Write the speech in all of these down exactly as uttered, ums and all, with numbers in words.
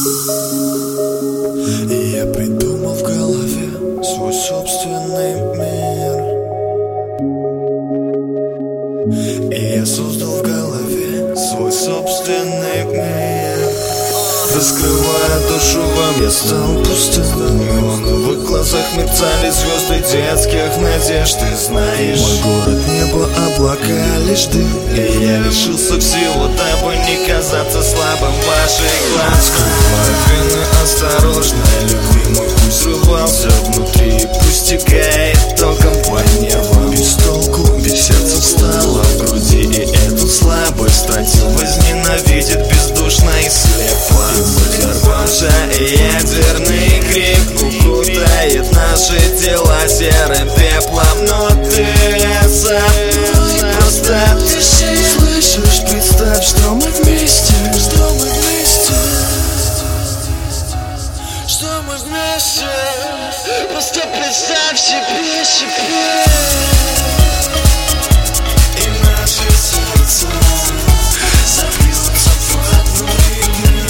И я придумал в голове свой собственный мир. И я создал в голове свой собственный мир. Раскрывая душу вам, я стал пустым. В их глазах мерцали звезды детских надежд. Ты знаешь, мой город, небо, облака, лишь дым. И я лишился всего, дабы не казаться слабым в ваших глазах. Скрывая вины, осторожно, любимый путь срывался внутри. Пусть текает током по небу. Без толку, без сердца встала в груди. И эту слабость тратил, возненавидит бездушно и слепо. Взорвался ядерный крик, укутает наши тела серым пеплом. Но ты со мной просто дыши. Слышишь, представь, что мы вместе, что мы вместе, что мы вместе. Просто представь себе, себе. И наши сердца забьются в одну ритм.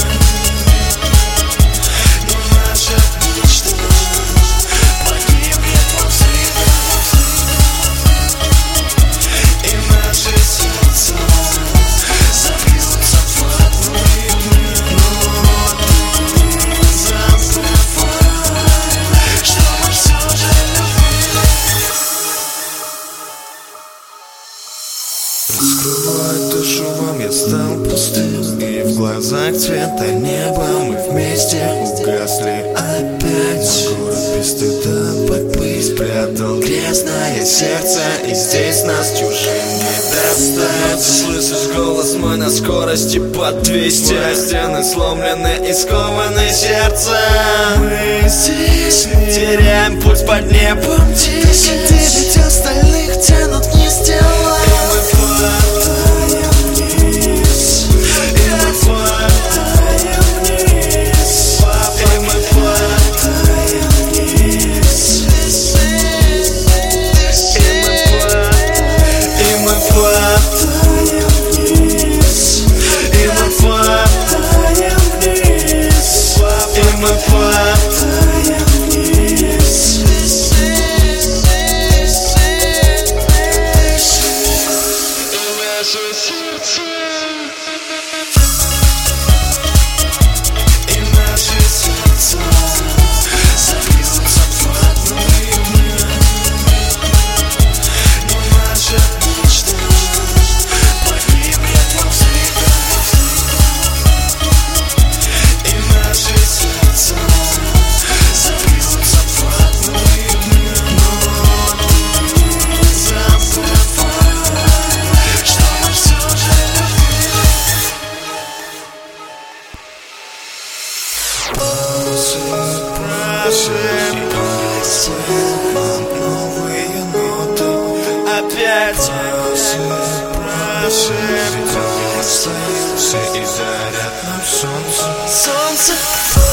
Раскрывая душу вам, я стал пустым. И в глазах цвета неба мы вместе угасли опять. Город без стыда под пыль спрятал грязное сердце. И здесь нас чужим не достать. Слышишь голос мой на скорости под двести. Стены сломлены и скованы сердце. Мы здесь теряем путь под небом. Десять девять остальных тянут вниз тела. Новые ноты опять все и заряд нам солнце. Солнце.